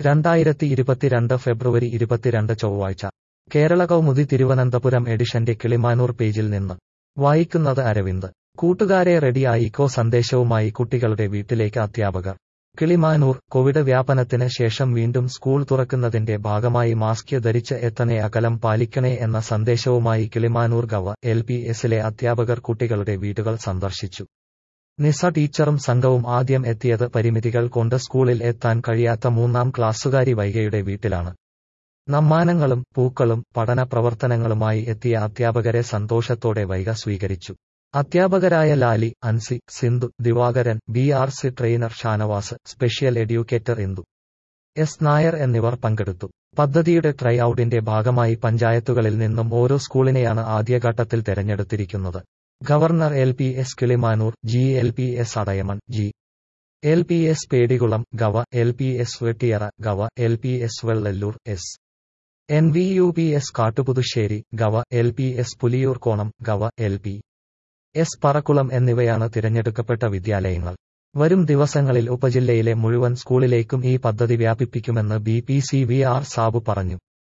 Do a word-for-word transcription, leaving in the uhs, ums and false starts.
രണ്ടായിരത്തി ഇരുപത്തിരണ്ട് ഫെബ്രുവരി ഇരുപത്തിരണ്ട് ചൊവ്വാഴ്ച കേരള കൗമുദി തിരുവനന്തപുരം എഡിഷന്റെ കിളിമാനൂർ പേജിൽ നിന്ന് വായിക്കുന്നത് അരവിന്ദ്. കൂട്ടുകാരെ റെഡിയായിക്കോ സന്ദേശവുമായി കുട്ടികളുടെ വീട്ടിലേക്ക് അധ്യാപകർ. കിളിമാനൂർ. കോവിഡ് വ്യാപനത്തിന് ശേഷം വീണ്ടും സ്കൂൾ തുറക്കുന്നതിന്റെ ഭാഗമായി മാസ്ക് ധരിച്ച് എത്തണേ, അകലം പാലിക്കണേ എന്ന സന്ദേശവുമായി കിളിമാനൂർ ഗവ. എൽ പി എസിലെ അധ്യാപകർ കുട്ടികളുടെ വീടുകൾ സന്ദർശിച്ചു. നിസ ടീച്ചറും സംഘവും ആദ്യം എത്തിയത് പരിമിതികൾ കൊണ്ട് സ്കൂളിൽ എത്താൻ കഴിയാത്ത മൂന്നാം ക്ലാസ്സുകാരി വൈഗയുടെ വീട്ടിലാണ്. സമ്മാനങ്ങളും പൂക്കളും പഠന പ്രവർത്തനങ്ങളുമായി എത്തിയ അധ്യാപകരെ സന്തോഷത്തോടെ വൈഗ സ്വീകരിച്ചു. അധ്യാപകരായ Lali, Ansi, Sindhu, Divakaran, B R C trainer Shanavas, special educator Indu S Nair എന്നിവർ പങ്കെടുത്തു. പദ്ധതിയുടെ ട്രൈ ഔട്ടിന്റെ ഭാഗമായി പഞ്ചായത്തുകളിൽ നിന്നും ഓരോ സ്കൂളിനെയാണ് ആദ്യഘട്ടത്തിൽ തെരഞ്ഞെടുത്തിരിക്കുന്നത്. Governor L P S Kilimanoor, G L P S Adayamon, G L P S Pedikulam, ഗവ. എൽ പി എസ് വെട്ടിയറ, ഗവ. L P S Vellallur, S N V U P S Kattuputhussery, ഗവ. എൽ പി എസ് പുലിയൂർക്കോണം, ഗവ. എൽ പി എസ് പറക്കുളം എന്നിവയാണ് തിരഞ്ഞെടുക്കപ്പെട്ട വിദ്യാലയങ്ങൾ. വരും ദിവസങ്ങളിൽ ഉപജില്ലയിലെ മുഴുവൻ സ്കൂളിലേക്കും ഈ പദ്ധതി വ്യാപിപ്പിക്കുമെന്ന് B P C V R Sabu പറഞ്ഞു.